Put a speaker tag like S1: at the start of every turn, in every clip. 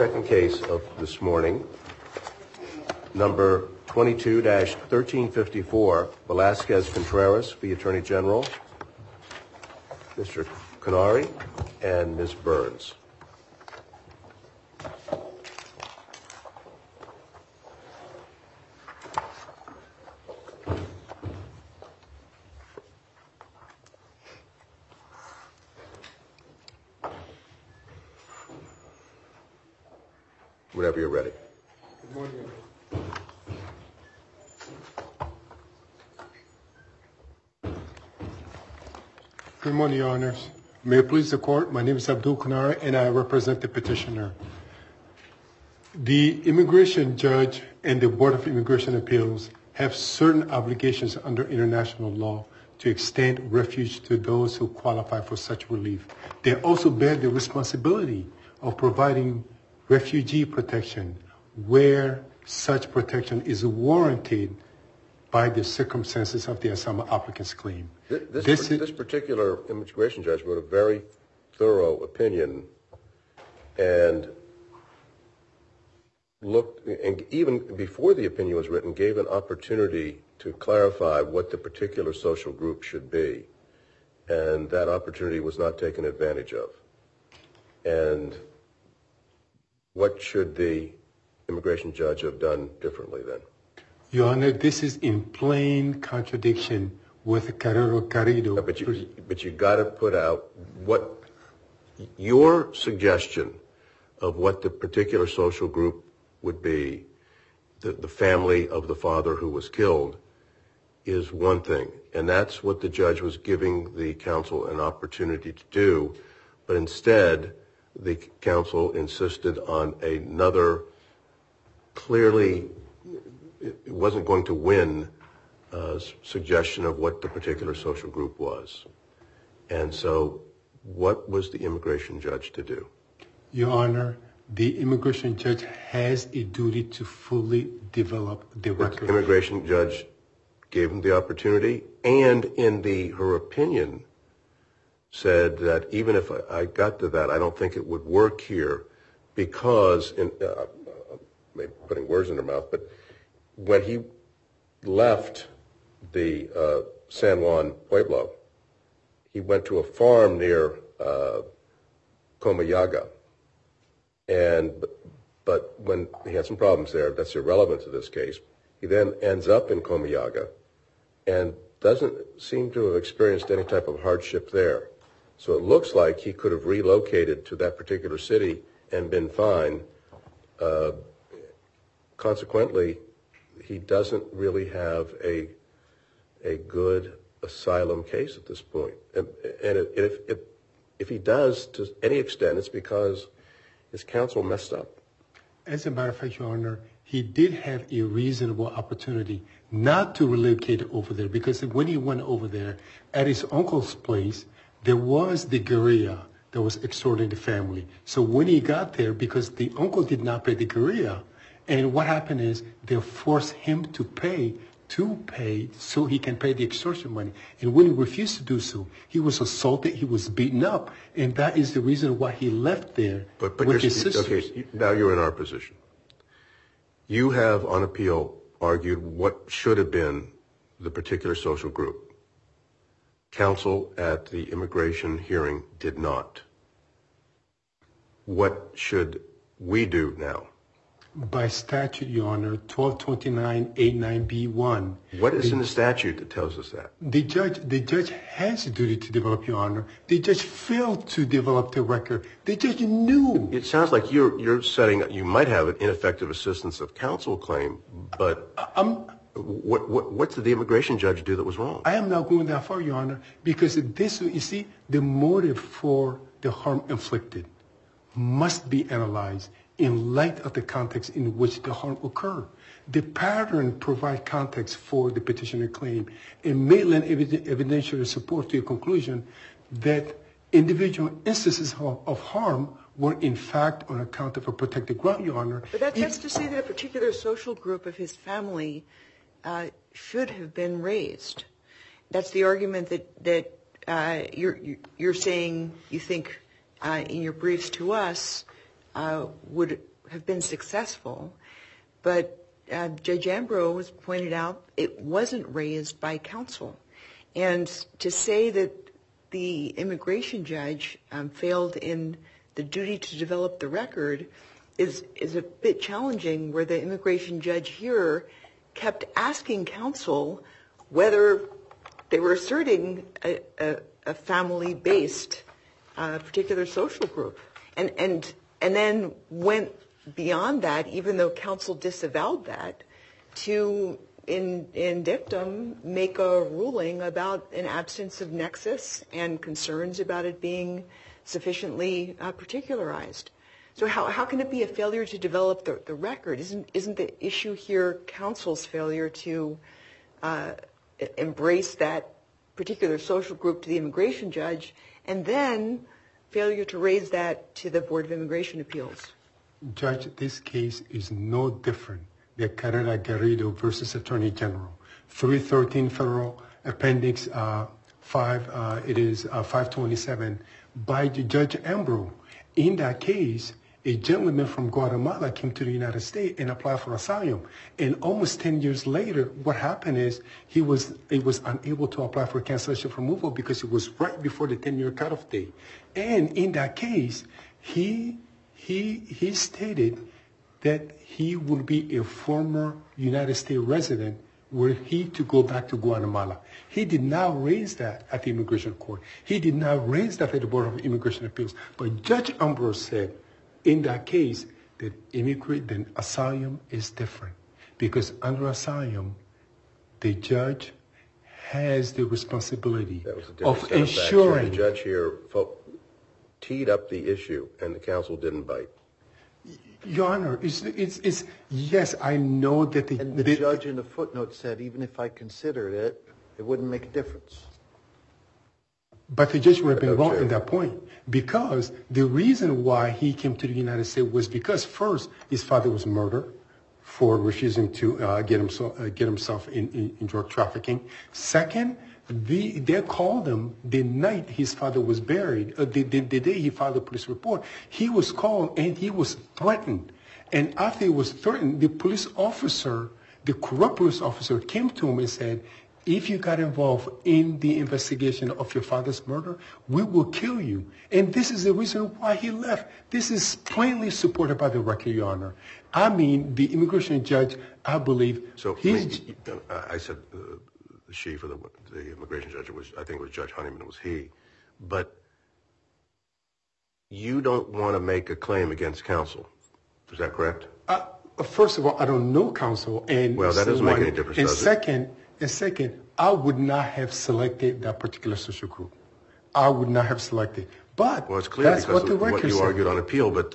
S1: second case of this morning, number 22-1354, Velasquez-Contreras v. Attorney General, Mr. Canary and Ms. Burns. Whenever you're ready.
S2: Good morning. Good morning, Your Honors. May it please the Court, my name is Abdul Kanari and I represent the petitioner. The immigration judge and the Board of Immigration Appeals have certain obligations under international law to extend refuge to those who qualify for such relief. They also bear the responsibility of providing refugee protection where such protection is warranted by the circumstances of the asylum applicant's claim.
S1: This particular immigration judge wrote a very thorough opinion and looked, and even before the opinion was written, gave an opportunity to clarify what the particular social group should be. And that opportunity was not taken advantage of. And what should the immigration judge have done differently then?
S2: Your Honor, this is in plain contradiction with Carrero-Garrido.
S1: No, but you got to put out what your suggestion of what the particular social group would be, the family of the father who was killed, is one thing. And that's what the judge was giving the counsel an opportunity to do. But instead, the counsel insisted on another, clearly it wasn't going to win, suggestion of what the particular social group was. And so what was the immigration judge to do?
S2: Your Honor, the immigration judge has a duty to fully develop the record.
S1: The immigration judge gave him the opportunity, and in her opinion, said that even if I got to that, I don't think it would work here because, maybe putting words in her mouth, but when he left the San Juan Pueblo, he went to a farm near Comayagua, but when he had some problems there, that's irrelevant to this case, he then ends up in Comayagua and doesn't seem to have experienced any type of hardship there. So it looks like he could have relocated to that particular city and been fine. Consequently, he doesn't really have a good asylum case at this point. And if he does, to any extent, it's because his counsel messed up.
S2: As a matter of fact, Your Honor, he did have a reasonable opportunity not to relocate over there, because when he went over there, at his uncle's place, there was the guerrilla that was extorting the family. So when he got there, because the uncle did not pay the guerrilla, and what happened is they forced him to pay so he can pay the extortion money. And when he refused to do so, he was assaulted, he was beaten up, and that is the reason why he left there with his sisters.
S1: Okay, now you're in our position. You have, on appeal, argued what should have been the particular social group. Counsel at the immigration hearing did not. What should we do now?
S2: By statute, Your Honor, 1229A9B1.
S1: What is in the statute that tells us that?
S2: The judge has a duty to develop, Your Honor. The judge failed to develop the record. The judge knew.
S1: It sounds like you're setting, you might have an ineffective assistance of counsel claim, but what did the immigration judge do that was wrong?
S2: I am not going that far, Your Honor, because this, you see, the motive for the harm inflicted must be analyzed in light of the context in which the harm occurred. The pattern provides context for the petitioner claim and may lend evidentiary support to a conclusion that individual instances of harm were in fact on account of a protected ground, Your Honor.
S3: But that's to say that a particular social group of his family should have been raised. That's the argument that you're saying you think in your briefs to us would have been successful. But Judge Ambrose pointed out it wasn't raised by counsel. And to say that the immigration judge failed in the duty to develop the record is a bit challenging, where the immigration judge here kept asking counsel whether they were asserting a family-based particular social group. And then went beyond that, even though counsel disavowed that, to, in dictum, make a ruling about an absence of nexus and concerns about it being sufficiently particularized. So how can it be a failure to develop the record? Isn't the issue here counsel's failure to embrace that particular social group to the immigration judge, and then failure to raise that to the Board of Immigration Appeals?
S2: Judge, this case is no different than Carrera Garrido versus Attorney General. 313 Federal Appendix 5, it is 527, by Judge Ambrose. In that case, a gentleman from Guatemala came to the United States and applied for asylum. And almost 10 years later, what happened is he was unable to apply for cancellation of removal because it was right before the 10-year cutoff date. And in that case, he stated that he would be a former United States resident were he to go back to Guatemala. He did not raise that at the immigration court. He did not raise that at the Board of Immigration Appeals. But Judge Ambrose said, in that case, that asylum is different, because under asylum, the judge has the responsibility of ensuring.
S1: The judge here teed up the issue, and the counsel didn't bite.
S2: Your Honor, it's yes, I know that
S4: the judge in the footnote said, even if I considered it, it wouldn't make a difference.
S2: But the judge would have been wrong in that point, because the reason why he came to the United States was because, first, his father was murdered for refusing to get himself in drug trafficking. Second, they called him the night his father was buried, the day he filed a police report. He was called and he was threatened. And after he was threatened, the police officer, the corrupt police officer, came to him and said, if you got involved in the investigation of your father's murder, we will kill you. And this is the reason why he left. This is plainly supported by the record, Your Honor. I mean, the immigration judge, I believe.
S1: So I said she for the immigration judge. I think it was Judge Honeyman. It was he. But you don't want to make a claim against counsel. Is that correct?
S2: First of all, I don't know counsel.
S1: Well, that doesn't make any difference, does it?
S2: And second, I would not have selected that particular social group. I would not have selected. But
S1: well, it's clear
S2: that's
S1: because
S2: what the record
S1: what you
S2: said.
S1: argued on appeal. But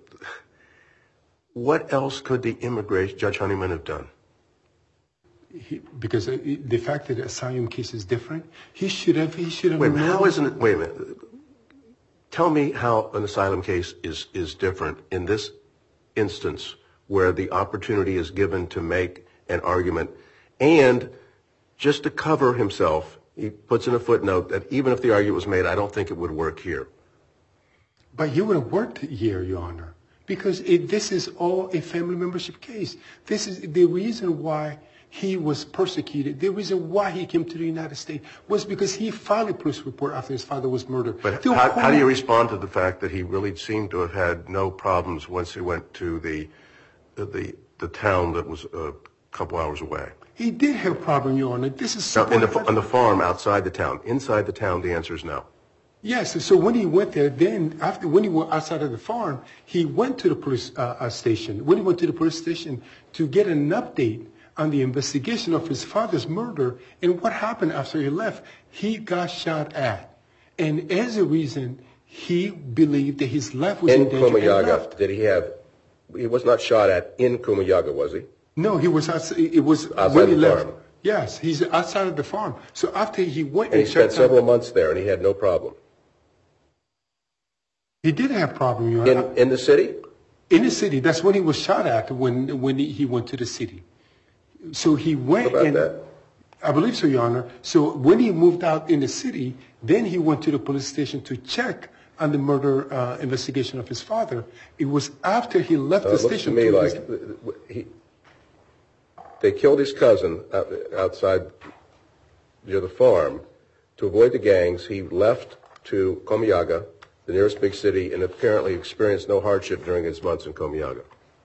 S1: what else could the immigration Judge Honeyman have done?
S2: Because the fact that the asylum case is different, he should have.
S1: Wait, how isn't it? Wait a minute. Tell me how an asylum case is different in this instance, where the opportunity is given to make an argument, and just to cover himself, he puts in a footnote that even if the argument was made, I don't think it would work here.
S2: But he would have worked here, Your Honor, because this is all a family membership case. This is the reason why he was persecuted. The reason why he came to the United States was because he filed a police report after his father was murdered.
S1: But how do you respond to the fact that he really seemed to have had no problems once he went to the town that was a couple hours away?
S2: He did have a problem, Your Honor. This is
S1: on the farm outside the town. Inside the town, the answer is no.
S2: Yes. So when he went there, when he went outside of the farm, he went to the police station. When he went to the police station to get an update on the investigation of his father's murder and what happened after he left, he got shot at. And as a reason, he believed that his life was in danger.
S1: In Kumayaga, he was not shot at in Kumayaga, was he?
S2: No, he was outside. It was
S1: outside
S2: when he
S1: the
S2: left.
S1: farm.
S2: Yes, he's outside of the farm. So after he went,
S1: and he spent several months there, and he had no problem.
S2: He did have problem, Your Honor.
S1: In the city?
S2: In the city. That's when he was shot at. When he went to the city. So he went.
S1: What about that?
S2: I believe so, Your Honor. So when he moved out in the city, then he went to the police station to check on the murder investigation of his father. It was after he left the station.
S1: It looks to me like they killed his cousin outside near the farm. To avoid the gangs, he left to Comayagua, the nearest big city, and apparently experienced no hardship during his months in Comayagua.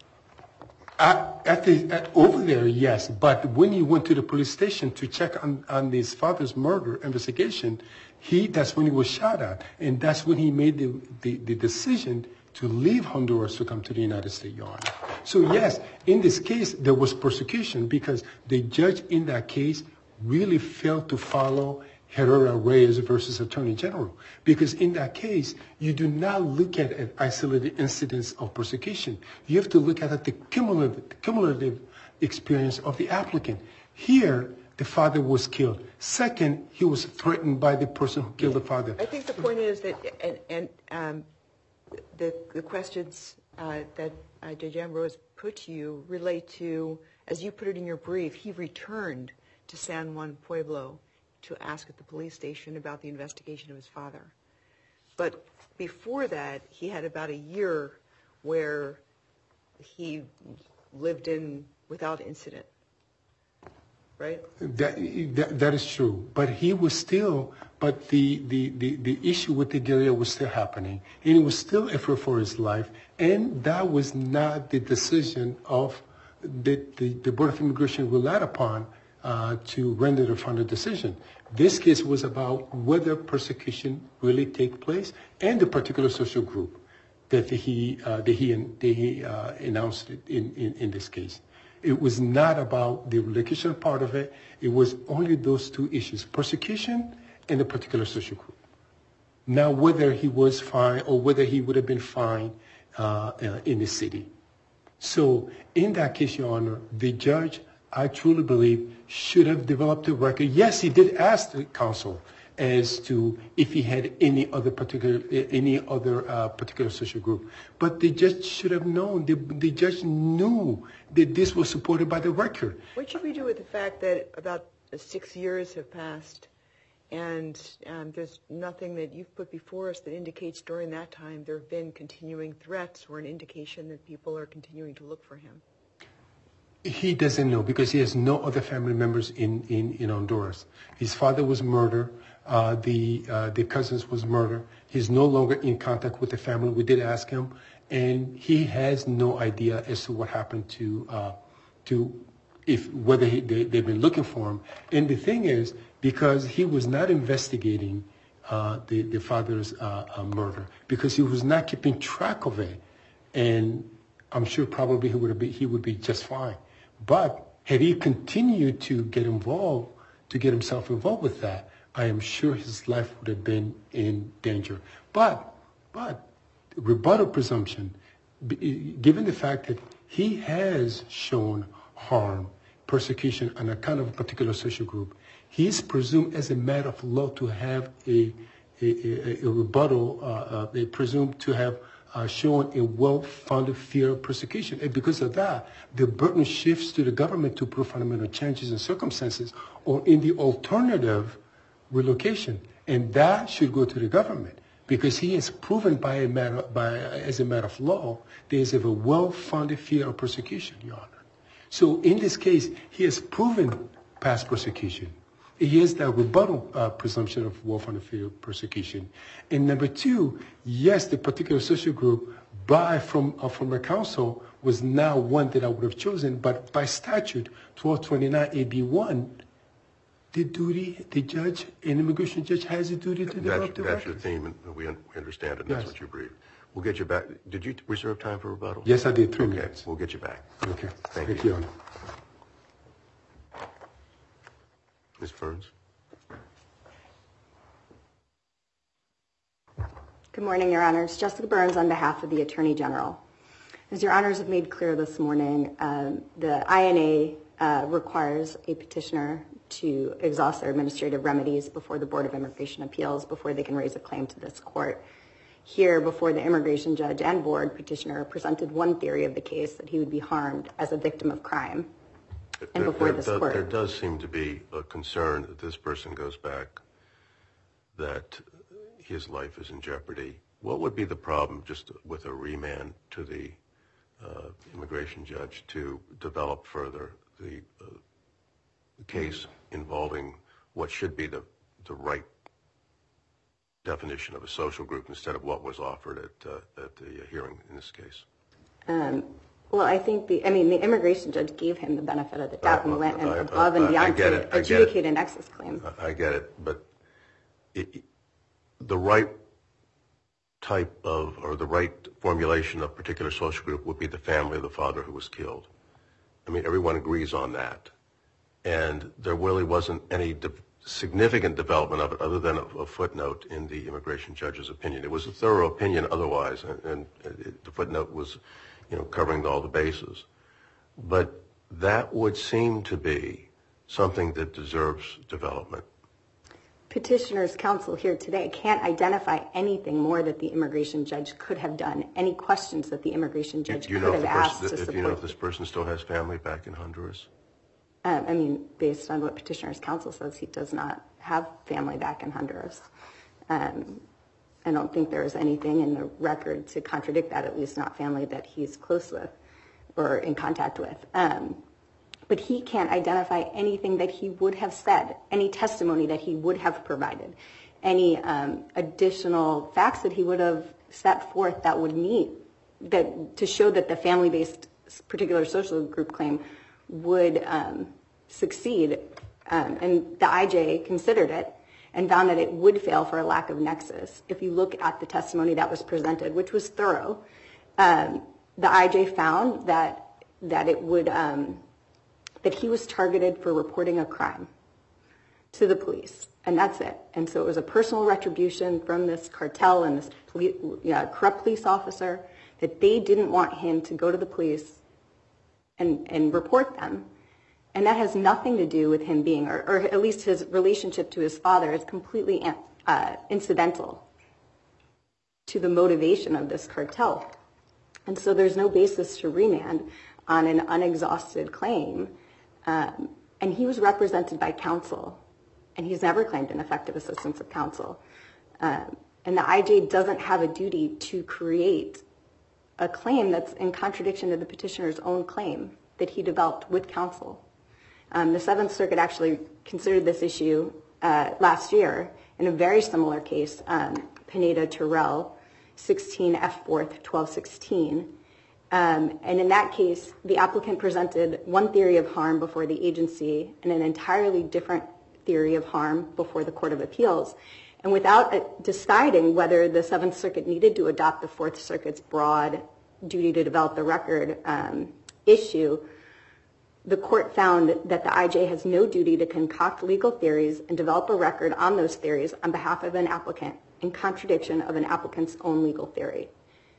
S2: Over there, yes, but when he went to the police station to check on his father's murder investigation, that's when he was shot at, and that's when he made the decision to leave Honduras to come to the United States, Your Honor. So yes, in this case, there was persecution because the judge in that case really failed to follow Herrera-Reyes versus Attorney General. Because in that case, you do not look at isolated incidents of persecution. You have to look at the cumulative experience of the applicant. Here, the father was killed. Second, he was threatened by the person who killed the father.
S3: I think the point is that, and the questions that Judge Ambrose put to you relate to, as you put it in your brief, he returned to San Juan Pueblo to ask at the police station about the investigation of his father. But before that, he had about a year where he lived in without incident, right?
S2: That is true. But he was still, but the issue with the guerrilla was still happening, and it was still effort for his life, and that was not the decision of the Board of Immigration relied upon to render the final decision. This case was about whether persecution really take place and the particular social group that he announced in this case. It was not about the relocation part of it. It was only those two issues, persecution and the particular social group. Now, whether he was fine or whether he would have been fine in the city. So in that case, Your Honor, the judge, I truly believe, should have developed a record. Yes, he did ask the counsel as to if he had any other particular social group, but the judge should have known. The judge knew that this was supported by the record.
S3: What should we do with the fact that about 6 years have passed, and there's nothing that you've put before us that indicates during that time there have been continuing threats or an indication that people are continuing to look for him?
S2: He doesn't know because he has no other family members in Honduras. His father was murdered. The cousins was murdered. He's no longer in contact with the family. We did ask him, and he has no idea as to what happened whether they've been looking for him. And the thing is, because he was not investigating the father's murder, because he was not keeping track of it, and I'm sure probably he would be just fine. But had he continued to get himself involved with that, I am sure his life would have been in danger. But rebuttal presumption, given the fact that he has shown harm, persecution on account of a particular social group, he is presumed as a matter of law to have a rebuttal, they presume to have shown a well-founded fear of persecution. And because of that, the burden shifts to the government to prove fundamental changes in circumstances or in the alternative relocation. And that should go to the government because he has proven as a matter of law, there is a well-founded fear of persecution, Your Honor. So in this case, he has proven past persecution. He has that rebuttal presumption of well-founded fear of persecution. And number two, yes, the particular social group from the council was now one that I would have chosen, but by statute 1229 AB1, the judge, an immigration judge, has a duty to develop the record.
S1: That's your theme, and we understand it, and that's what you briefed. We'll get you back. Did you reserve time for rebuttal?
S2: Yes, I did, 3 minutes.
S1: We'll get you back.
S2: Okay.
S1: Thank you.
S2: Your Honor.
S1: Ms. Burns.
S5: Good morning, Your Honors. Jessica Burns on behalf of the Attorney General. As Your Honors have made clear this morning, the INA requires a petitioner to exhaust their administrative remedies before the Board of Immigration Appeals before they can raise a claim to this court. Here, before the immigration judge and board, petitioner presented one theory of the case, that he would be harmed as a victim of crime. And before this court,
S1: there does seem to be a concern that this person goes back, that his life is in jeopardy. what would be the problem just with a remand to the immigration judge to develop further the case involving what should be the right definition of a social group instead of what was offered at the hearing in this case?
S5: Well, I think the immigration judge gave him the benefit of the doubt and went above and beyond to adjudicate a nexus claim.
S1: I get it, but the right type of, or the right formulation of particular social group would be the family of the father who was killed. I mean, everyone agrees on that. And there really wasn't any significant development of it other than a footnote in the immigration judge's opinion. It was a thorough opinion otherwise, and the footnote was, covering all the bases. But that would seem to be something that deserves development.
S5: Petitioner's counsel here today can't identify anything more that the immigration judge could have done, any questions that the immigration judge could have asked to support.
S1: Do you know if this person still has family back in Honduras?
S5: Based on what petitioner's counsel says, he does not have family back in Honduras. I don't think there is anything in the record to contradict that, at least not family that he's close with or in contact with. But he can't identify anything that he would have said, any testimony that he would have provided, any additional facts that he would have set forth that would meet, to show that the family-based particular social group claim would succeed. And the IJ considered it and found that it would fail for a lack of nexus. If you look at the testimony that was presented, which was thorough, the IJ found that it would, that he was targeted for reporting a crime to the police, and that's it. And so it was a personal retribution from this cartel and this corrupt police officer that they didn't want him to go to the police and report them. And that has nothing to do with him being, or at least his relationship to his father is completely incidental to the motivation of this cartel. And so there's no basis to remand on an unexhausted claim. And he was represented by counsel, and he's never claimed ineffective assistance of counsel. And the IJ doesn't have a duty to create a claim that's in contradiction to the petitioner's own claim that he developed with counsel. The Seventh Circuit actually considered this issue last year in a very similar case, Pineda-Terrell, 16 F. 4th, 1216. And in that case, the applicant presented one theory of harm before the agency and an entirely different theory of harm before the Court of Appeals. And without deciding whether the Seventh Circuit needed to adopt the Fourth Circuit's broad duty to develop the record issue, the court found that the IJ has no duty to concoct legal theories and develop a record on those theories on behalf of an applicant in contradiction of an applicant's own legal theory.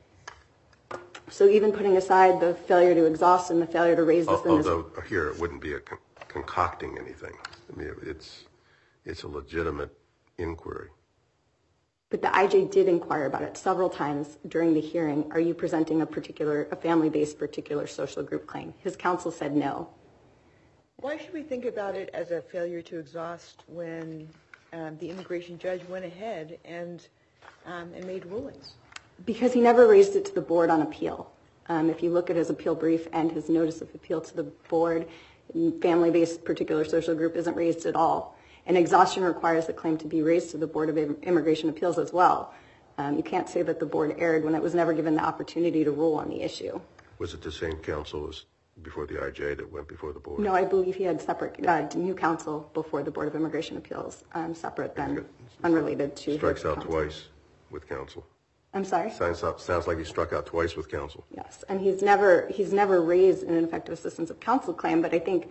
S5: So even putting aside the failure to exhaust and the failure to raise this...
S1: Although here it wouldn't be a concocting anything. I mean, it's a legitimate inquiry.
S5: But the IJ did inquire about it several times during the hearing. Are you presenting a family-based particular social group claim? His counsel said no.
S3: Why should we think about it as a failure to exhaust when the immigration judge went ahead and made rulings?
S5: Because he never raised it to the board on appeal. If you look at his appeal brief and his notice of appeal to the board, family-based particular social group isn't raised at all. And exhaustion requires the claim to be raised to the Board of Immigration Appeals as well. You can't say that the board erred when it was never given the opportunity to rule on the issue.
S1: Was it the same counsel as before the IJ that went before the board?
S5: No, I believe he had separate new counsel before the Board of Immigration Appeals, separate than unrelated to...
S1: Strikes out twice with counsel.
S5: I'm sorry?
S1: Sounds like he struck out twice with counsel.
S5: Yes, and he's never raised an ineffective assistance of counsel claim, but I think,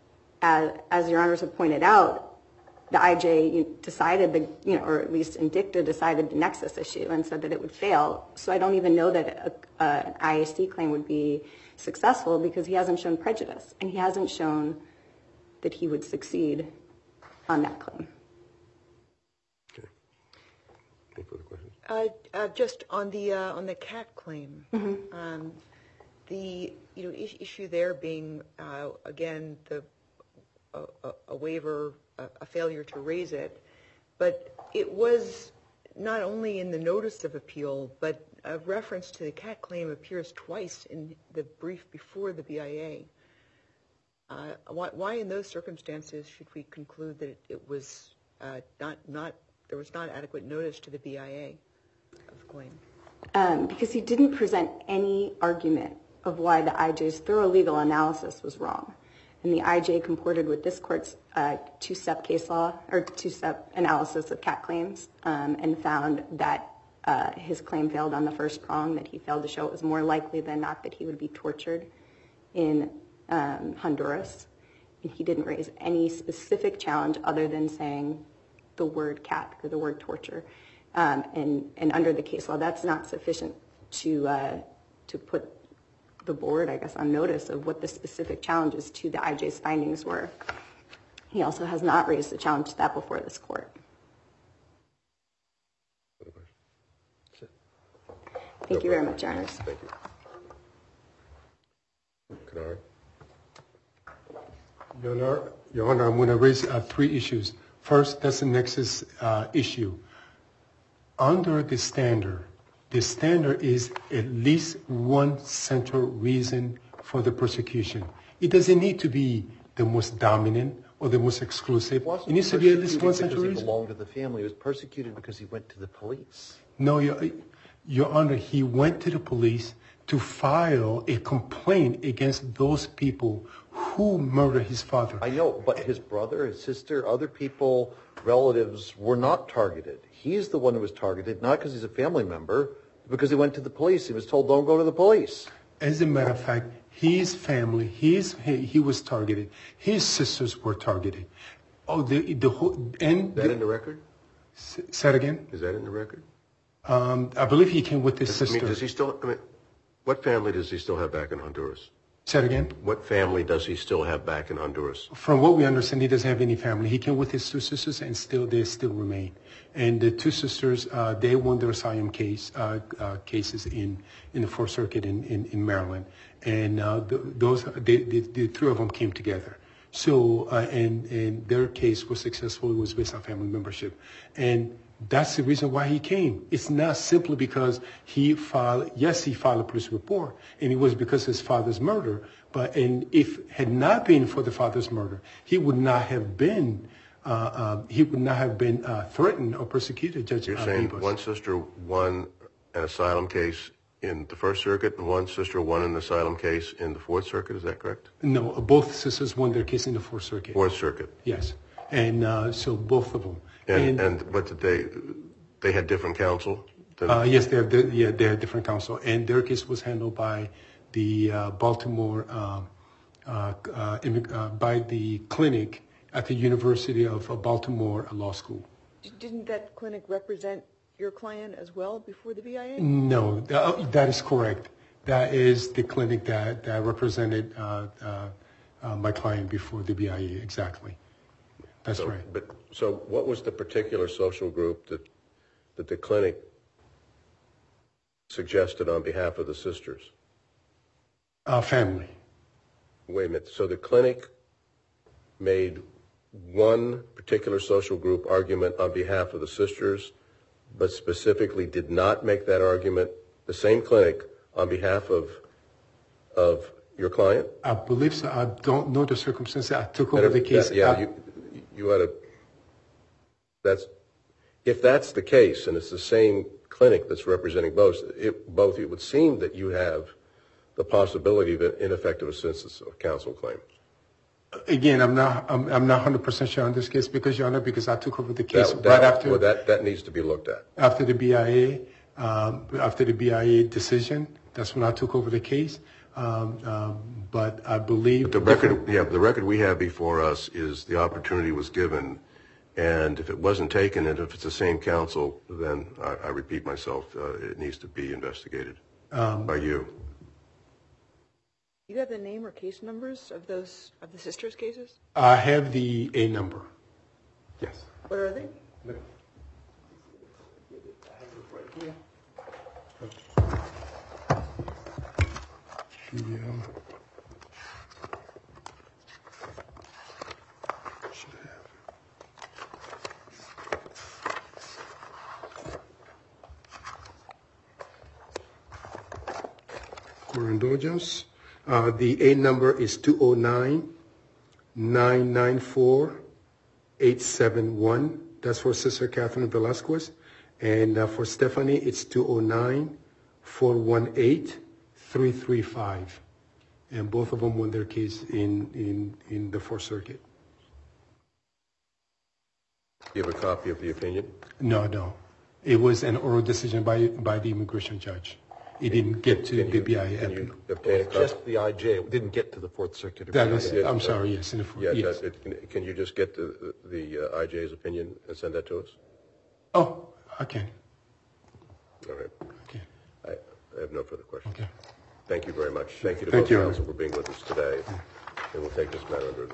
S5: as your honors have pointed out, the IJ decided, or at least INDICTA decided the nexus issue and said that it would fail. So I don't even know that an IAC claim would be successful because he hasn't shown prejudice and he hasn't shown that he would succeed on that claim.
S1: Okay. Any further questions?
S3: Just on the CAT claim, the issue there being again a waiver, a failure to raise it, but it was not only in the notice of appeal, but a reference to the cat claim appears twice in the brief before the BIA. Why in those circumstances should we conclude that it was there was not adequate notice to the BIA of the claim?
S5: Because he didn't present any argument of why the IJ's thorough legal analysis was wrong. And the IJ comported with this court's two-step case law, or two-step analysis of cat claims, and found that his claim failed on the first prong, that he failed to show it was more likely than not that he would be tortured in Honduras. And he didn't raise any specific challenge other than saying the word cat or the word torture. And under the case law, that's not sufficient to put the board, I guess, on notice of what the specific challenges to the IJ's findings were. He also has not raised a challenge to that before this court. Thank you very much, Your Honors.
S1: Thank you. Kanari?
S2: Your Honor, I'm going to raise three issues. First, that's the nexus issue. Under the standard is at least one central reason for the persecution. It doesn't need to be the most dominant or the most exclusive. It needs to be at least one central reason.
S4: He belonged to the family. He was persecuted because he went to the police.
S2: No, Your Honor, he went to the police to file a complaint against those people who murdered his father.
S4: I know, but his brother, his sister, other people, relatives were not targeted. He's the one who was targeted, not because he's a family member, because he went to the police. He was told, don't go to the police.
S2: As a matter of fact, his family, he was targeted. His sisters were targeted. Oh, the whole and
S1: is that in the record?
S2: Say it again.
S1: Is that in the record?
S2: I believe he came with his sister.
S1: Does he still? What family does he still have back in Honduras?
S2: Say it again.
S1: What family does he still have back in Honduras?
S2: From what we understand, he doesn't have any family. He came with his two sisters, and they still remain. And the two sisters, they won their asylum cases in the Fourth Circuit in Maryland, and the three of them came together. So and their case was successful. It was based on family membership, and that's the reason why he came. It's not simply because he filed a police report, and it was because of his father's murder. And if it had not been for the father's murder, he would not have been threatened or persecuted. Judge,
S1: you're saying one sister won an asylum case in the First Circuit, and one sister won an asylum case in the Fourth Circuit. Is that correct?
S2: No, both sisters won their case in the Fourth Circuit.
S1: Fourth Circuit.
S2: Yes, and so both of them.
S1: But they had different counsel?
S2: Yes, they had different counsel, and their case was handled by the Baltimore, by the clinic at the University of Baltimore Law School.
S3: Didn't that clinic represent your client as well before the BIA?
S2: No, that is correct. That is the clinic that represented my client before the BIA, exactly. That's right.
S1: So what was the particular social group that the clinic suggested on behalf of the sisters?
S2: Family.
S1: Wait a minute. So the clinic made one particular social group argument on behalf of the sisters, but specifically did not make that argument, the same clinic, on behalf of your client?
S2: I believe so. I don't know the circumstances. I took over the case.
S1: You ought to. If that's the case, and it's the same clinic that's representing both, it would seem that you have the possibility of an ineffective assistance of counsel claim.
S2: Again, I'm not 100% sure on this case because I took over the case right after.
S1: Well, that needs to be looked at
S2: after the BIA decision. That's when I took over the case. But I believe
S1: the record we have before us is the opportunity was given, and if it wasn't taken, and if it's the same counsel, then I repeat myself, it needs to be investigated by you.
S3: Do you have the name or case numbers of the sisters' cases?
S2: I have the A number. Yes.
S3: What are they?
S2: for indulgence. The A number is 209-994-871. That's for Sister Catherine Velasquez. And for Stephanie, it's 209-418-335. And both of them won their case in the Fourth Circuit.
S1: Do you have a copy of the opinion?
S2: No. It was an oral decision by the immigration judge. It didn't get to the BIA.
S1: Can you obtain a copy?
S4: Just the IJ. It didn't get to the Fourth Circuit.
S2: I'm sorry, yes. Yes.
S1: Can you just get the IJ's opinion and send that to us?
S2: Oh, I can.
S1: All right.
S2: Okay.
S1: I have no further questions.
S2: Okay.
S1: Thank you very much. Thank you to
S2: Thank
S1: both
S2: you.
S1: counsel for being with us today. And we'll take this matter under